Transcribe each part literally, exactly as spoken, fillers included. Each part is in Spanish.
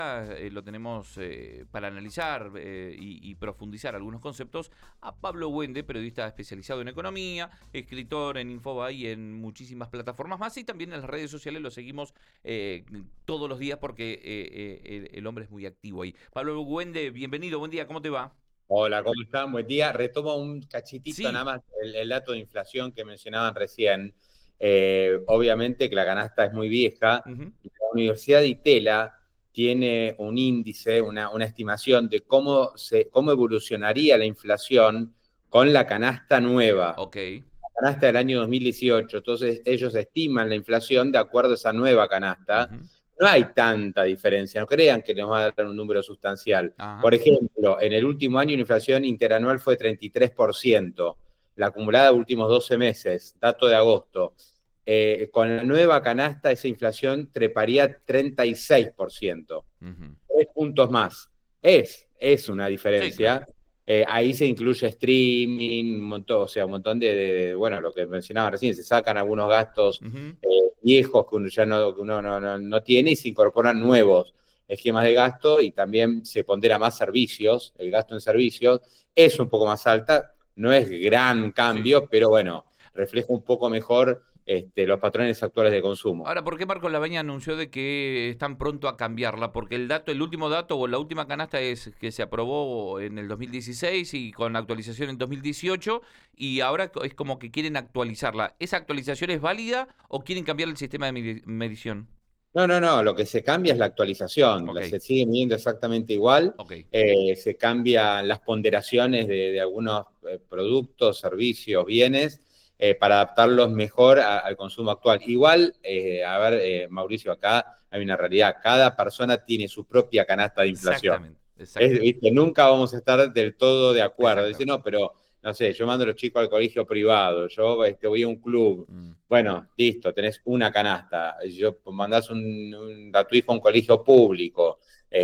Eh, lo tenemos eh, para analizar eh, y, y profundizar algunos conceptos a Pablo Wende, periodista especializado en economía, escritor en Infobae y en muchísimas plataformas más, y también en las redes sociales lo seguimos eh, todos los días porque eh, eh, el, el hombre es muy activo ahí. Pablo Wende, bienvenido, buen día, ¿cómo te va? Hola, ¿cómo están? Buen día. Retomo un cachitito Sí. nada más el, el dato de inflación que mencionaban recién. Eh, obviamente que la canasta es muy vieja. Ujú. La Universidad de Itela tiene un índice, una, una estimación de cómo, se, cómo evolucionaría la inflación con la canasta nueva, Ok. la canasta del año dos mil dieciocho. Entonces ellos estiman la inflación de acuerdo a esa nueva canasta. Ujú. No hay tanta diferencia, no crean que nos va a dar un número sustancial. Ajá. Por ejemplo, en el último año la inflación interanual fue treinta y tres por ciento, la acumulada de últimos doce meses, dato de agosto. Eh, con la nueva canasta esa inflación treparía treinta y seis por ciento, Ujú. tres puntos más. Es, es una Sí, claro. diferencia. Eh, ahí se incluye streaming, un montón, o sea, un montón de, de, bueno, lo que mencionaba recién, se sacan algunos gastos Ujú. eh, viejos que uno ya no, que uno no, no, no tiene y se incorporan nuevos esquemas de gasto y también se pondera más servicios, el gasto en servicios es un poco más alta, no es gran Sí. cambio, pero bueno, refleja un poco mejor este, los patrones actuales de consumo. Ahora, ¿por qué Marcos Labaña anunció de que están pronto a cambiarla? Porque el dato, el último dato o la última canasta es que se aprobó en el dos mil dieciséis y con actualización en dos mil dieciocho y ahora co- es como que quieren actualizarla. ¿Esa actualización es válida o quieren cambiar el sistema de medi- medición? No, no, no, lo que se cambia es la actualización, Ok, la, se sigue midiendo exactamente igual, ok. eh, se cambian las ponderaciones de, de algunos eh, productos, servicios, bienes, eh, para adaptarlos mejor a- al consumo actual. Igual, eh, a ver, eh, Mauricio, acá hay una realidad, cada persona tiene su propia canasta de inflación. Exactamente, Es, exactamente, ¿viste? Nunca vamos a estar del todo de acuerdo. Dice, exactamente. no, pero, no sé, yo mando a los chicos al colegio privado, yo este, voy a un club. Mm. Bueno, listo, tenés una canasta. Yo mandás un, un- a tu hijo a un colegio público,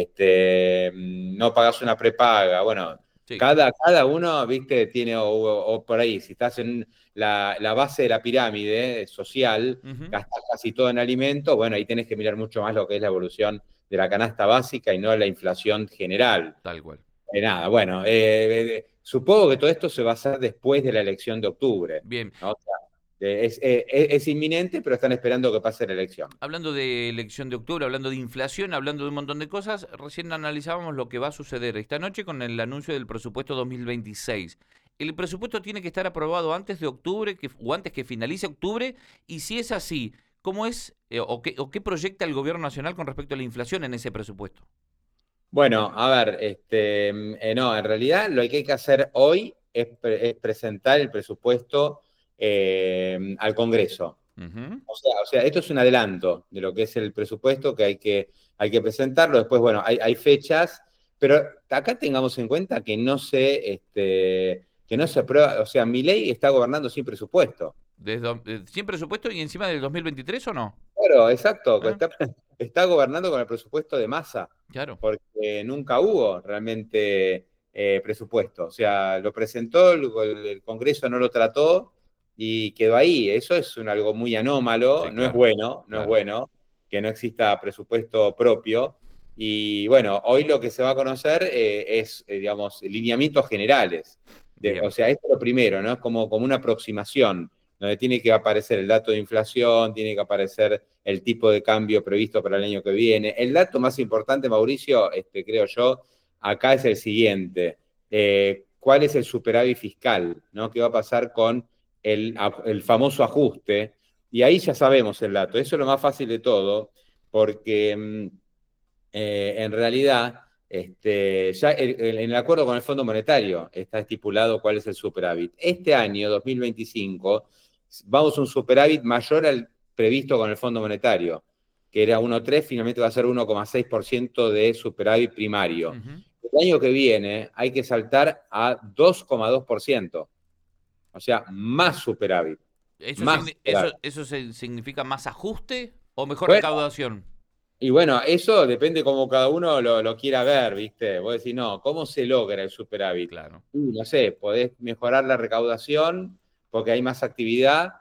este, no pagás una prepaga. Bueno, Sí, claro. cada, cada uno, viste, tiene, o, o por ahí, si estás en la, la base de la pirámide social, Ujú. gastás casi todo en alimentos, bueno, ahí tenés que mirar mucho más lo que es la evolución de la canasta básica y no la inflación general. Tal cual. De nada, bueno, eh, eh, supongo que todo esto se va a hacer después de la elección de octubre, Bien. ¿no? O sea, eh, es, eh, es- es inminente, pero están esperando que pase la elección. Hablando de elección de octubre, hablando de inflación, hablando de un montón de cosas, recién analizábamos lo que va a suceder esta noche con el anuncio del presupuesto dos mil veintiséis. El presupuesto tiene que estar aprobado antes de octubre que, o antes que finalice octubre, y si es así, ¿cómo es eh, o, qué, o qué proyecta el gobierno nacional con respecto a la inflación en ese presupuesto? Bueno, a ver, este, eh, no, en realidad lo que hay que hacer hoy es, pre- es presentar el presupuesto eh, al Congreso. Ujú. O sea, o sea, esto es un adelanto de lo que es el presupuesto que hay que, hay que presentarlo. Después, bueno, hay, hay fechas, pero acá tengamos en cuenta que no se, este, que no se aprueba, o sea, Milei está gobernando sin presupuesto. Desde, eh, ¿sin presupuesto y encima del dos mil veintitrés o no? Claro, exacto, Ah, está, está gobernando con el presupuesto de masa, claro. porque nunca hubo realmente eh, presupuesto. O sea, lo presentó, el, el Congreso no lo trató y quedó ahí. Eso es un, algo muy anómalo, Sí, no es claro. bueno, no es Claro. bueno que no exista presupuesto propio. Y bueno, hoy lo que se va a conocer eh, es, eh, digamos, lineamientos generales. De- o Bien. sea, esto es lo primero, ¿no? Es como, como una aproximación donde tiene que aparecer el dato de inflación, tiene que aparecer el tipo de cambio previsto para el año que viene. El dato más importante, Mauricio, este, creo yo, acá es el siguiente. Eh, ¿Cuál es el superávit fiscal? ¿No? ¿Qué va a pasar con el, el famoso ajuste? Y ahí ya sabemos el dato. Eso es lo más fácil de todo, porque mm, eh, en realidad, este, ya el- el- en el acuerdo con el Fondo Monetario está estipulado cuál es el superávit. Este año, dos mil veinticinco, vamos a un superávit mayor al previsto con el Fondo Monetario, que era uno coma tres, finalmente va a ser uno coma seis por ciento de superávit primario. Ujú. El año que viene hay que saltar a dos coma dos por ciento, o sea, más superávit, ¿Eso, más signi- eso, superávit. eso se- significa más ajuste o mejor Bueno, recaudación? y bueno, eso depende cómo cada uno lo, lo quiera ver, ¿viste? Vos decís, no, ¿cómo se logra el superávit? Claro. Y no sé, podés mejorar la recaudación porque hay más actividad,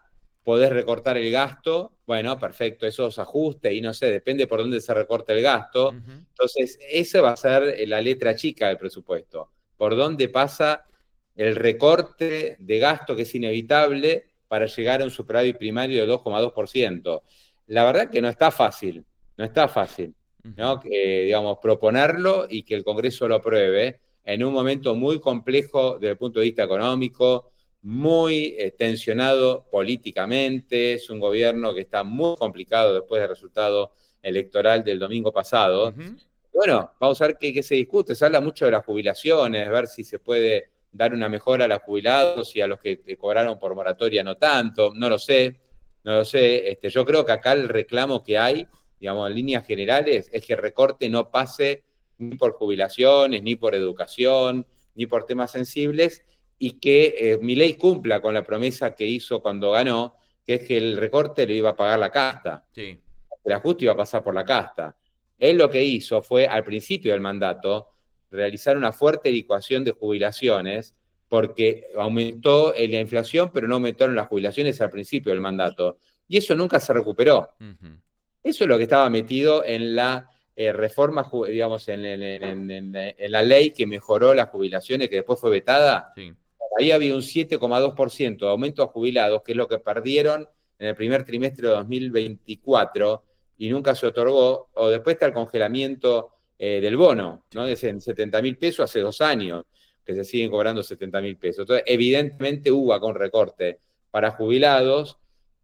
podés recortar el gasto, bueno, perfecto, esos ajustes y no sé, depende por dónde se recorte el gasto. Ujú. Entonces, esa va a ser la letra chica del presupuesto. Por dónde pasa el recorte de gasto que es inevitable para llegar a un superávit primario de dos coma dos por ciento. La verdad que no está fácil, no está fácil, ¿no? Ujú. Que, digamos, proponerlo y que el Congreso lo apruebe en un momento muy complejo desde el punto de vista económico, muy eh, tensionado políticamente, es un gobierno que está muy complicado después del resultado electoral del domingo pasado. Ujú. Bueno, vamos a ver qué, qué se discute. Se habla mucho de las jubilaciones, ver si se puede dar una mejora a los jubilados y a los que, que cobraron por moratoria no tanto. No lo sé, no lo sé. Este, yo creo que acá el reclamo que hay, digamos, en líneas generales, es que el recorte no pase ni por jubilaciones, ni por educación, ni por temas sensibles, y que eh, Milei cumpla con la promesa que hizo cuando ganó, que es que el recorte lo iba a pagar la casta. Sí. El ajuste iba a pasar por la casta. Él lo que hizo fue, al principio del mandato, realizar una fuerte licuación de jubilaciones, porque aumentó la inflación, pero no aumentaron las jubilaciones al principio del mandato. Y eso nunca se recuperó. Ujú. Eso es lo que estaba metido en la eh, reforma, digamos, en, en, en, en, la ley que mejoró las jubilaciones, que después fue vetada. Sí. Ahí había un siete coma dos por ciento de aumento a jubilados, que es lo que perdieron en el primer trimestre de dos mil veinticuatro y nunca se otorgó. O después está el congelamiento eh, del bono, Sí, ¿no? claro. Es en setenta mil pesos hace dos años que se siguen cobrando setenta mil pesos. Entonces, evidentemente hubo acá un recorte para jubilados.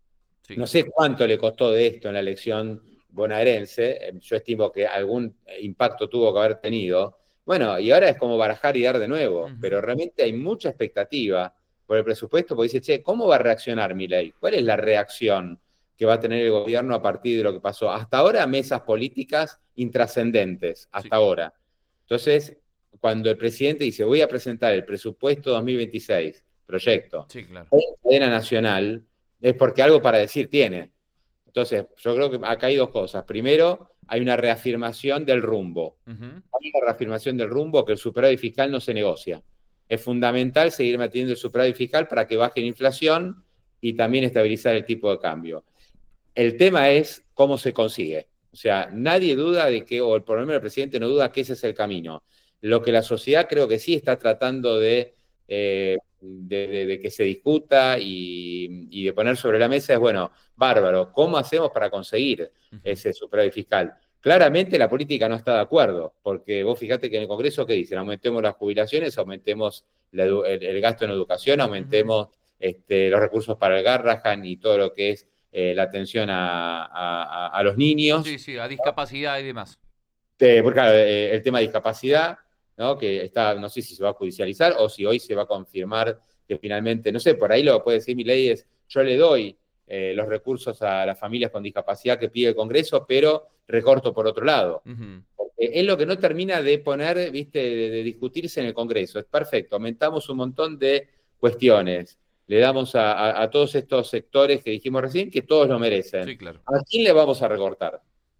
Sí. No sé cuánto le costó de esto en la elección bonaerense, yo estimo que algún impacto tuvo que haber tenido. Bueno, y ahora es como barajar y dar de nuevo, Ujú. pero realmente hay mucha expectativa por el presupuesto, porque dice, che, ¿cómo va a reaccionar Milei? ¿Cuál es la reacción que va a tener el gobierno a partir de lo que pasó? Hasta ahora, mesas políticas intrascendentes, Sí. hasta ahora. Entonces, cuando el presidente dice, voy a presentar el presupuesto dos mil veintiséis, proyecto, Sí, claro. en cadena nacional, es porque algo para decir tiene. Entonces, yo creo que acá hay dos cosas. Primero, hay una reafirmación del rumbo. Ujú. Hay una reafirmación del rumbo que el superávit fiscal no se negocia. Es fundamental seguir manteniendo el superávit fiscal para que baje la inflación y también estabilizar el tipo de cambio. El tema es cómo se consigue. O sea, nadie duda de que, o por lo menos el presidente no duda que ese es el camino. Lo que la sociedad creo que sí está tratando de, eh, de, de, de que se discuta y, y, de poner sobre la mesa es, bueno, bárbaro, ¿cómo hacemos para conseguir Ujú. ese superávit fiscal? Claramente la política no está de acuerdo, porque vos fíjate que en el Congreso, ¿qué dicen? Aumentemos las jubilaciones, aumentemos la, el, el, gasto en educación, Ujú. aumentemos este, los recursos para el Garrahan y todo lo que es eh, la atención a, a, a, los niños. Sí, sí, a discapacidad y demás. Eh, porque claro, eh, el tema de discapacidad, ¿no? Que está, no sé si se va a judicializar o si hoy se va a confirmar que finalmente, no sé, por ahí lo que puede decir mi ley es, yo le doy eh, los recursos a las familias con discapacidad que pide el Congreso, pero recorto por otro lado. Ujú. Porque es lo que no termina de poner, viste, de, de discutirse en el Congreso. Es perfecto, aumentamos un montón de cuestiones. Le damos a, a, a todos estos sectores que dijimos recién que todos lo merecen. Sí, claro. ¿A quién le vamos a recortar?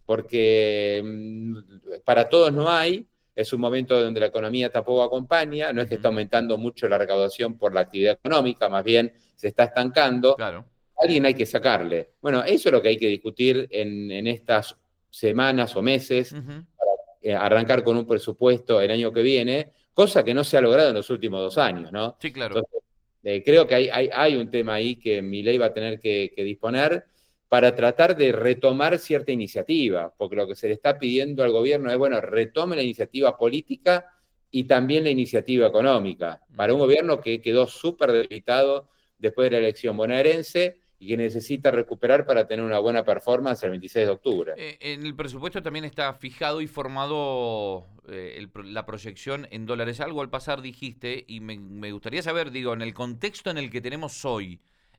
Porque mmm, para todos no hay, es un momento donde la economía tampoco acompaña, no es que está Ujú. aumentando mucho la recaudación por la actividad económica, más bien se está estancando. Claro. Alguien hay que sacarle. Bueno, eso es lo que hay que discutir en, en estas semanas o meses, Ujú. para eh, arrancar con un presupuesto el año que viene, cosa que no se ha logrado en los últimos dos años, ¿no? Sí, claro. Entonces, eh, creo que hay, hay, hay, un tema ahí que mi ley va a tener que, que disponer para tratar de retomar cierta iniciativa, porque lo que se le está pidiendo al gobierno es, bueno, retome la iniciativa política y también la iniciativa económica, para un Ujú. gobierno que quedó súper debilitado después de la elección bonaerense y que necesita recuperar para tener una buena performance el veintiséis de octubre. Eh, en el presupuesto también está fijado y formado eh, el pro- la proyección en dólares. Algo al pasar dijiste, y me, me gustaría saber, digo, en el contexto en el que tenemos hoy,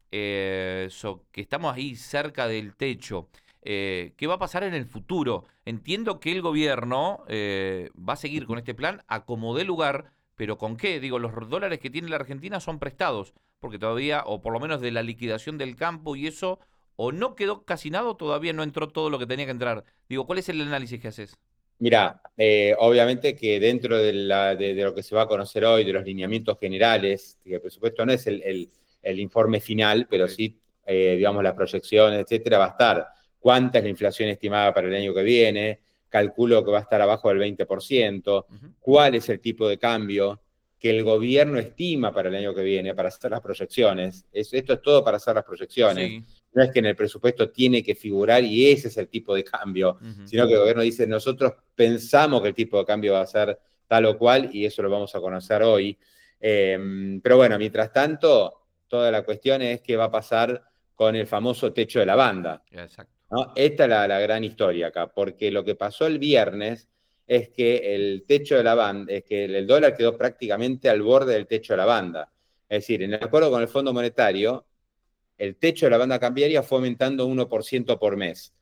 eh, so- que estamos ahí cerca del techo, eh, ¿qué va a pasar en el futuro? Entiendo que el gobierno eh, va a seguir con este plan a como dé lugar, pero ¿con qué? Digo, los dólares que tiene la Argentina son prestados, porque todavía, o por lo menos de la liquidación del campo y eso o no quedó casi nada o todavía no entró todo lo que tenía que entrar. Digo, ¿cuál es el análisis que haces? Mira, eh, obviamente que dentro de, la, de, de, lo que se va a conocer hoy, de los lineamientos generales, que el presupuesto no es el, el, el informe final, pero Ok. sí eh, digamos, las proyecciones, etcétera, va a estar cuánta es la inflación estimada para el año que viene, calculo que va a estar abajo del veinte por ciento, Ujú. cuál es el tipo de cambio que el gobierno estima para el año que viene, para hacer las proyecciones. Es, esto es todo para hacer las proyecciones. Sí. No es que en el presupuesto tiene que figurar y ese es el tipo de cambio, Ujú. sino que el gobierno dice, nosotros pensamos que el tipo de cambio va a ser tal o cual y eso lo vamos a conocer hoy. Eh, pero bueno, mientras tanto, toda la cuestión es qué va a pasar con el famoso techo de la banda, Exacto. ¿no? Esta es la, la gran historia acá, porque lo que pasó el viernes es que el techo de la banda, es que el dólar quedó prácticamente al borde del techo de la banda. Es decir, en el acuerdo con el Fondo Monetario, el techo de la banda cambiaria fue aumentando uno por ciento por mes.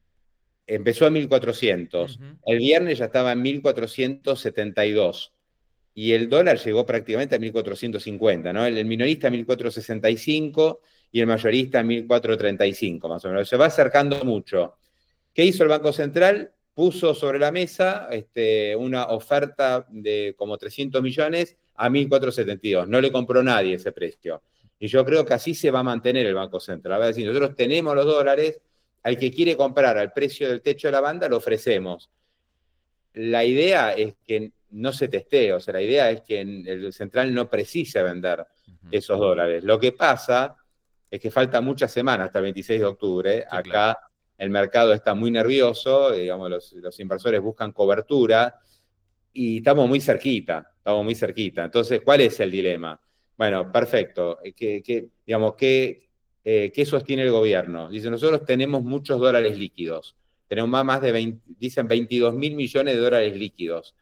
Empezó a mil cuatrocientos. Ujú. El viernes ya estaba en mil cuatrocientos setenta y dos. Y el dólar llegó prácticamente a mil cuatrocientos cincuenta, ¿no? El, el minorista a mil cuatrocientos sesenta y cinco y el mayorista a mil cuatrocientos treinta y cinco, más o menos. Se va acercando mucho. ¿Qué hizo el Banco Central? Puso sobre la mesa este, una oferta de como trescientos millones a mil cuatrocientos setenta y dos. No le compró nadie ese precio. Y yo creo que así se va a mantener el Banco Central. Va a decir, nosotros tenemos los dólares, al que quiere comprar al precio del techo de la banda, lo ofrecemos. La idea es que no se testee, o sea, la idea es que el central no precise vender Ujú. esos dólares. Lo que pasa es que falta muchas semanas hasta el veintiséis de octubre. Sí, claro. Acá el mercado está muy nervioso, digamos, los, los inversores buscan cobertura y estamos muy cerquita, estamos muy cerquita. Entonces, ¿cuál es el dilema? Bueno, perfecto. ¿Qué, qué, digamos, qué, eh, ¿qué sostiene el gobierno? Dice, nosotros tenemos muchos dólares líquidos. Tenemos más, más de veinte, dicen veintidós mil millones de dólares líquidos.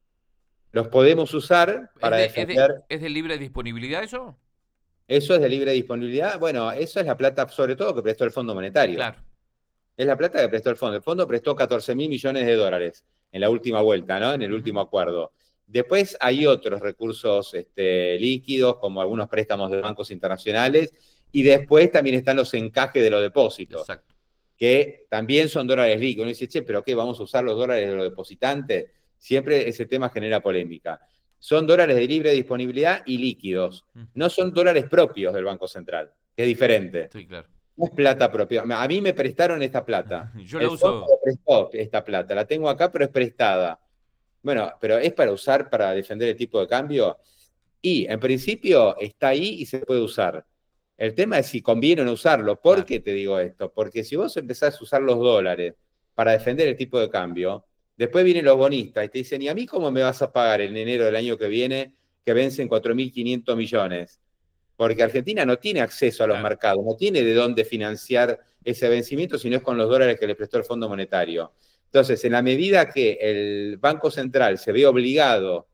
Los podemos usar ¿Es para de, es de, defender. es de libre disponibilidad eso? ¿Eso es de libre disponibilidad? Bueno, eso es la plata, sobre todo, que prestó el Fondo Monetario. Claro. Es la plata que prestó el fondo. El fondo prestó catorce mil millones de dólares en la última vuelta, ¿no? En el Ujú. último acuerdo. Después hay otros recursos este, líquidos, como algunos préstamos de bancos internacionales, y después también están los encajes de los depósitos, Exacto. que también son dólares líquidos. Uno dice, che, ¿pero qué? ¿Vamos a usar los dólares de los depositantes? Siempre ese tema genera polémica. Son dólares de libre disponibilidad y líquidos. Ujú. No son dólares propios del Banco Central, que es diferente. Sí, claro. No es plata propia. A mí me prestaron esta plata. Yo El lo fondo uso. me prestó esta plata. La tengo acá, pero es prestada. Bueno, pero ¿es para usar para defender el tipo de cambio? Y en principio está ahí y se puede usar. El tema es si conviene o no usarlo. ¿Por Claro. qué te digo esto? Porque si vos empezás a usar los dólares para defender el tipo de cambio, después vienen los bonistas y te dicen, ¿y a mí cómo me vas a pagar en enero del año que viene que vencen cuatro mil quinientos millones? Porque Argentina no tiene acceso a los Claro. mercados, no tiene de dónde financiar ese vencimiento, sino es con los dólares que le prestó el Fondo Monetario. Entonces, en la medida que el Banco Central se ve obligado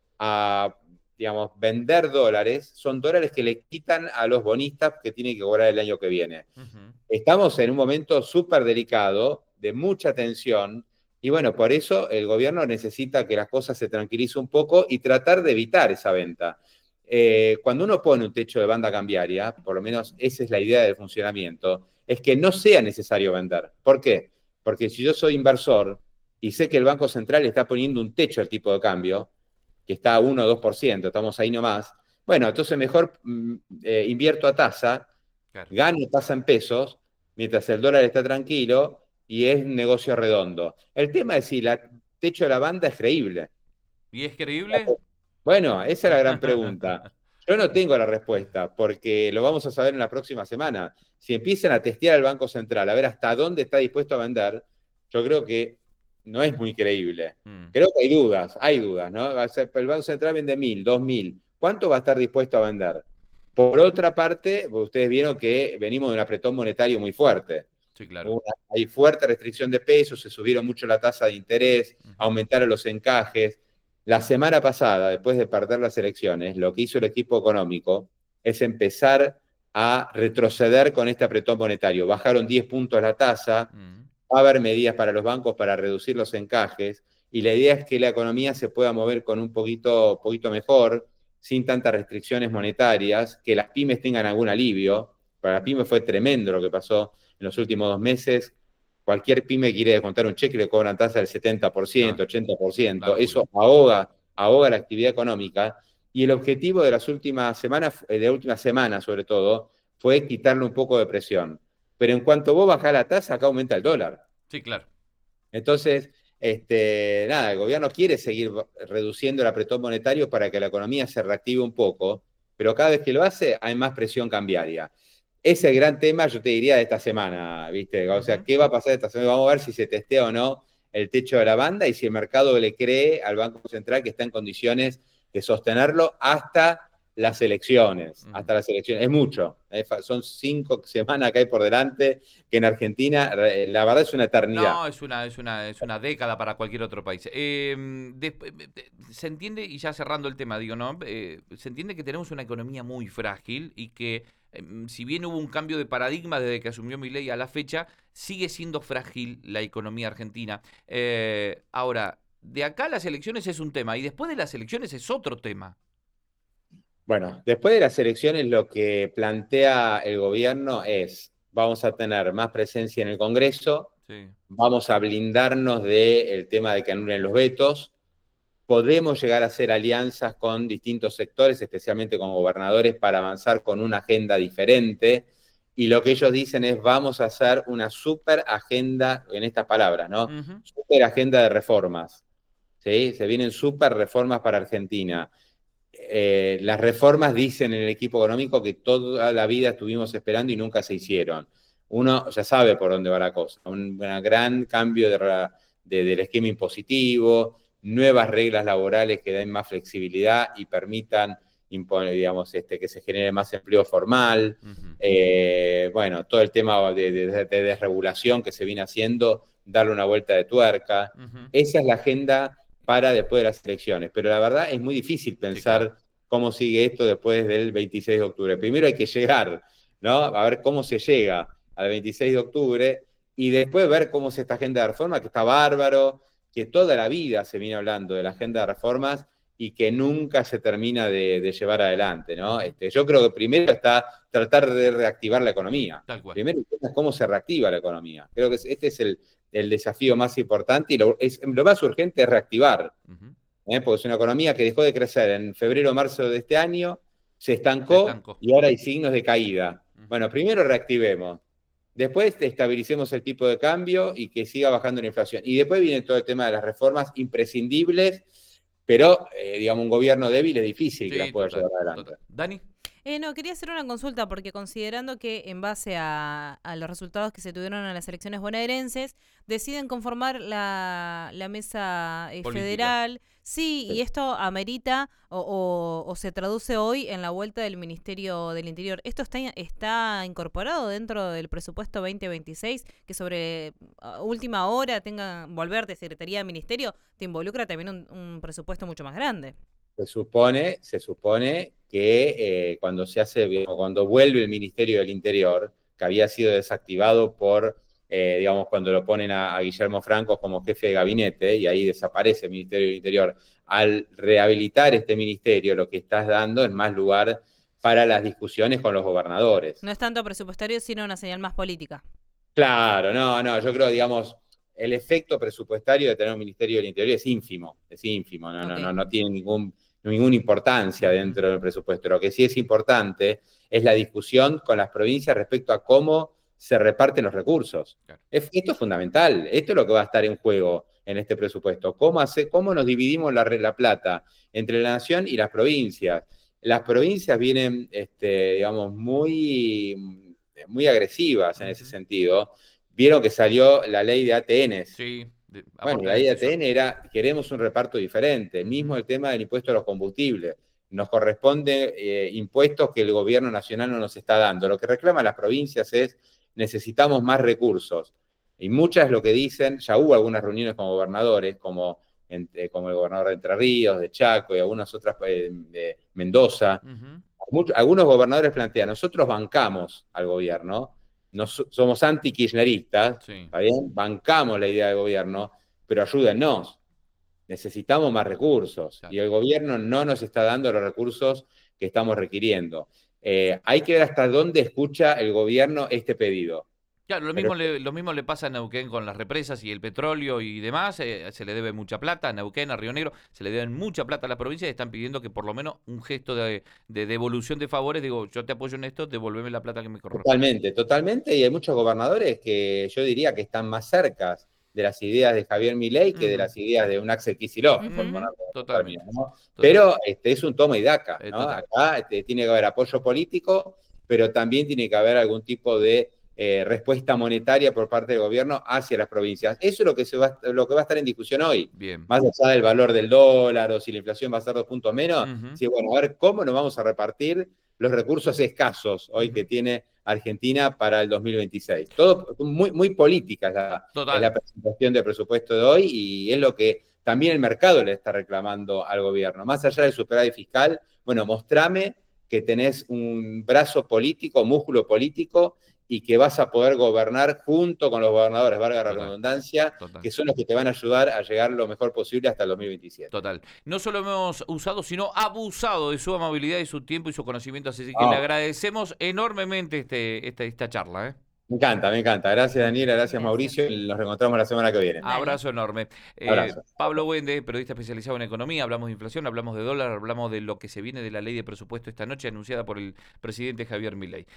a, digamos, vender dólares, son dólares que le quitan a los bonistas que tienen que cobrar el año que viene. Ujú. Estamos en un momento súper delicado, de mucha tensión, y bueno, por eso el gobierno necesita que las cosas se tranquilicen un poco y tratar de evitar esa venta. Eh, cuando uno pone un techo de banda cambiaria, por lo menos esa es la idea del funcionamiento, es que no sea necesario vender. ¿Por qué? Porque si yo soy inversor y sé que el Banco Central está poniendo un techo al tipo de cambio, que está a uno o dos por ciento, estamos ahí nomás, bueno, entonces mejor mm, eh, invierto a tasa, Claro. gano tasa en pesos, mientras el dólar está tranquilo y es un negocio redondo. El tema es si el techo de la banda es creíble. ¿Y es creíble? Bueno, esa es la gran pregunta. Yo no tengo la respuesta, porque lo vamos a saber en la próxima semana. Si empiezan a testear al Banco Central, a ver hasta dónde está dispuesto a vender, yo creo que no es muy creíble. Mm. Creo que hay dudas, hay dudas, ¿no? El Banco Central vende mil, dos mil. ¿Cuánto va a estar dispuesto a vender? Por otra parte, ustedes vieron que venimos de un apretón monetario muy fuerte. Sí, claro. Una- hay fuerte restricción de pesos, se subieron mucho la tasa de interés, Ujú. aumentaron los encajes. La semana pasada, después de perder las elecciones, lo que hizo el equipo económico es empezar a retroceder con este apretón monetario. Bajaron diez puntos la tasa, Mm. va a haber medidas para los bancos para reducir los encajes, y la idea es que la economía se pueda mover con un poquito, poquito mejor, sin tantas restricciones monetarias, que las pymes tengan algún alivio. Para las pymes fue tremendo lo que pasó en los últimos dos meses. Cualquier pyme quiere descontar un cheque y le cobran tasa del setenta por ciento, No, ochenta por la ciento. locura. Eso ahoga, ahoga la actividad económica. Y el objetivo de las últimas semanas, de la última semana sobre todo, fue quitarle un poco de presión. Pero en cuanto vos bajás la tasa, acá aumenta el dólar. Sí, claro. Entonces, este, nada, el gobierno quiere seguir reduciendo el apretón monetario para que la economía se reactive un poco, pero cada vez que lo hace hay más presión cambiaria. Ese es el gran tema, yo te diría, de esta semana, ¿viste? O sea, Ujú. ¿qué va a pasar esta semana? Vamos a ver si se testea o no el techo de la banda y si el mercado le cree al Banco Central que está en condiciones de sostenerlo hasta las elecciones, Ujú. hasta las elecciones. Es mucho, ¿eh? Son cinco semanas que hay por delante, que en Argentina, la verdad, es una eternidad. No, es una, es una, es una década para cualquier otro país. Eh, después, se entiende, y ya cerrando el tema, digo, ¿no? Eh, se entiende que tenemos una economía muy frágil y que, eh, si bien hubo un cambio de paradigma desde que asumió Milei a la fecha, sigue siendo frágil la economía argentina. Eh, ahora, de acá a las elecciones es un tema y después de las elecciones es otro tema. Bueno, después de las elecciones lo que plantea el gobierno es, vamos a tener más presencia en el Congreso, Sí. vamos a blindarnos del tema de que anulen los vetos, podemos llegar a hacer alianzas con distintos sectores, especialmente con gobernadores, para avanzar con una agenda diferente. Y lo que ellos dicen es, vamos a hacer una super agenda, en estas palabras, ¿no? Ujú. Super agenda de reformas. ¿Sí? Se vienen super reformas para Argentina. Eh, las reformas dicen en el equipo económico que toda la vida estuvimos esperando y nunca se hicieron. Uno ya sabe por dónde va la cosa. Un, un gran cambio de, de, del esquema impositivo, nuevas reglas laborales que den más flexibilidad y permitan imponer, digamos, este, que se genere más empleo formal. Ujú. Eh, bueno, todo el tema de, de, de desregulación que se viene haciendo, darle una vuelta de tuerca. Ujú. Esa es la agenda para después de las elecciones. Pero la verdad es muy difícil Sí, claro. pensar cómo sigue esto después del veintiséis de octubre. Primero hay que llegar, ¿no? A ver cómo se llega al veintiséis de octubre y después ver cómo es esta agenda de reforma, que está bárbaro, que toda la vida se viene hablando de la agenda de reformas y que nunca se termina de, de llevar adelante, ¿no? Ujú. Este, yo creo que primero está tratar de reactivar la economía. Tal cual. Primero es cómo se reactiva la economía. Creo que este es el, el desafío más importante y lo, es, lo más urgente es reactivar, Ujú. ¿eh? Porque es una economía que dejó de crecer en febrero o marzo de este año, se Se estancó estancó. y ahora hay signos de caída. Ujú. Bueno, primero reactivemos, después estabilicemos el tipo de cambio y que siga bajando la inflación. Y después viene todo el tema de las reformas imprescindibles, pero, eh, digamos, un gobierno débil es difícil que las Sí, pueda total, llevar adelante. total. Dani. Eh, no, quería hacer una consulta porque considerando que en base a, a los resultados que se tuvieron en las elecciones bonaerenses, deciden conformar la, la mesa eh, Política. federal, sí, y esto amerita o, o- o se traduce hoy en la vuelta del Ministerio del Interior. ¿Esto está, está incorporado dentro del presupuesto veinte veintiséis, que sobre uh, última hora tenga volver de Secretaría de Ministerio, te involucra también un, un presupuesto mucho más grande? Se supone, se supone que eh, cuando se hace, cuando vuelve el Ministerio del Interior, que había sido desactivado por, eh, digamos, cuando lo ponen a, a Guillermo Franco como jefe de gabinete, y ahí desaparece el Ministerio del Interior, al rehabilitar este ministerio, lo que estás dando es más lugar para las discusiones con los gobernadores. No es tanto presupuestario, sino una señal más política. Claro, no, no, yo creo, digamos, el efecto presupuestario de tener un Ministerio del Interior es ínfimo, es ínfimo, no, no, Ok. no, no tiene ningún, ninguna importancia Ujú. dentro del presupuesto. Lo que sí es importante es la discusión con las provincias respecto a cómo se reparten los recursos. Claro. Es- esto es fundamental, esto es lo que va a estar en juego en este presupuesto. ¿Cómo, hace, cómo nos dividimos la, la plata entre la nación y las provincias? Las provincias vienen, este, digamos, muy, muy agresivas en ese Ujú. sentido. Vieron que salió la ley de A T Ns. Sí, de- Bueno, aporte la a ley de destrucción. A T N era, queremos un reparto diferente. Mismo Ujú. el tema del impuesto a los combustibles. Nos corresponde eh, impuestos que el gobierno nacional no nos está dando. Lo que reclaman las provincias es, necesitamos más recursos. Y muchas lo que dicen, ya hubo algunas reuniones con gobernadores, como, eh, como el gobernador de Entre Ríos, de Chaco y algunas otras eh, de Mendoza. Ujú. Muchos, algunos gobernadores plantean, nosotros bancamos al gobierno, nos, somos anti-kirchneristas, Sí. ¿está bien? Bancamos la idea del gobierno, pero ayúdennos, necesitamos más recursos Claro. y el gobierno no nos está dando los recursos que estamos requiriendo. Eh, hay que ver hasta dónde escucha el gobierno este pedido. Claro, lo Pero mismo, le, lo mismo le pasa a Neuquén con las represas y el petróleo y demás. Eh, se le debe mucha plata a Neuquén, a Río Negro. Se le deben mucha plata a la provincia y están pidiendo que por lo menos un gesto de, de devolución de favores. Digo, yo te apoyo en esto, devolveme la plata que me corresponde. totalmente, totalmente, y hay muchos gobernadores que yo diría que están más cerca de las ideas de Javier Milei que de Ujú. las ideas de un Axel Kicillof, por Ujú. ponerlo en Totalmente. términos, ¿no? Total, Pero este, es un toma y daca, eh, ¿no? total. Acá este, tiene que haber apoyo político, pero también tiene que haber algún tipo de eh, respuesta monetaria por parte del gobierno hacia las provincias. Eso es lo que, se va, lo que va a estar en discusión hoy. Bien. Más allá del valor del dólar o si la inflación va a ser dos puntos menos, Ujú. sí, bueno, a ver cómo nos vamos a repartir los recursos escasos hoy Ujú. que tiene Argentina para el dos mil veintiséis. Todo muy, muy política es la, es la Total. presentación del presupuesto de hoy y es lo que también el mercado le está reclamando al gobierno. Más allá del superávit fiscal, bueno, mostrame que tenés un brazo político, músculo político y que vas a poder gobernar junto con los gobernadores, valga la Total. redundancia, Total. que son los que te van a ayudar a llegar lo mejor posible hasta el dos mil veintisiete. Total. No solo hemos usado, sino abusado de su amabilidad y su tiempo y su conocimiento. Así que Oh, le agradecemos enormemente este, este, esta charla. ¿eh? me encanta, me encanta. Gracias, Daniela, gracias, Gracias. Mauricio. Y nos reencontramos la semana que viene. Dale. Abrazo enorme. Eh, Abrazo. Pablo Wende, periodista especializado en economía. Hablamos de inflación, hablamos de dólar, hablamos de lo que se viene de la ley de presupuesto esta noche anunciada por el presidente Javier Milei.